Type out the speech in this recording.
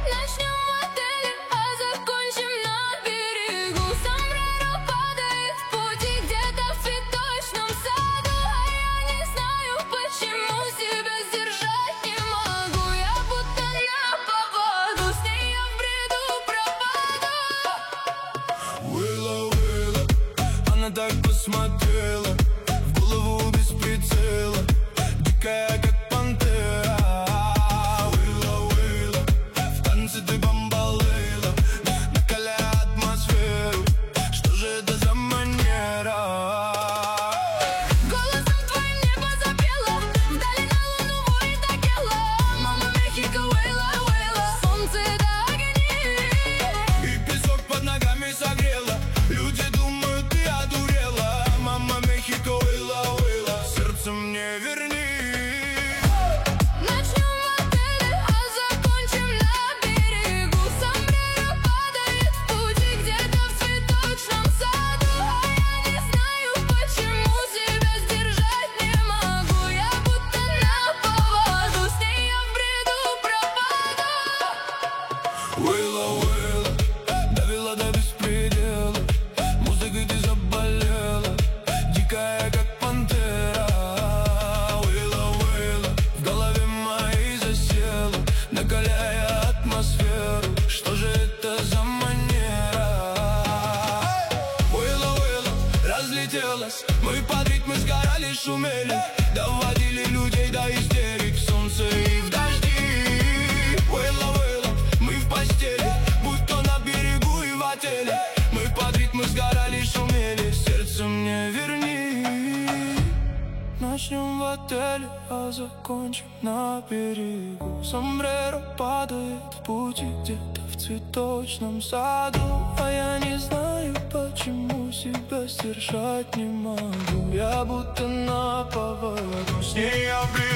Начнем в отеле, а закончим на берегу. Сомбреро падает в пути где-то в цветочном саду. А я не знаю, почему себя сдержать не могу. Я будто на поводу, с ней я в бреду пропаду. Уилла, Уилла, она так посмотрела в голову без прицела, дикая как пантера. Уилла, Уилла, в танце ты бомбалейла, накаляя атмосферу. Что же это за манера? Голосом твоим небо запело, вдали на луну воет Акела. Мама Мехико, Уилла, Уилла, солнце до огни. И песок под ногами согрела, люди думают, ты одурела. Мама Мехико, Уилла, Уилла, сердце мне верни. Начнем в отеле, а закончим на берегу. Сомбреро падает в пути где-то в цветочном саду. А я не знаю, почему себя сдержать не могу. Я будто на поводу, с ней я в бреду пропаду. Уилла, Уилла, довела до беспредела, музыкой ты заболела, дикая как пантера. Уилла, Уилла, в голове моей засела, накаляя атмосферу. Что же это за манера? Уилла, Уилла, разлетелась, мы под ритмы сгорали, шумели, доводили людей до истерик в солнце и в дожди. Уилла, Уилла, мы в постели, будь то на берегу и в отеле. Мы под ритмы сгорали, шумели, сердце мне верни. Начнем в отеле, а закончим на берегу. Сомбреро падает в пути где-то в цветочном саду. А я не знаю, почему себя сдержать не могу. Я будто на поводу, с ней я в бреду.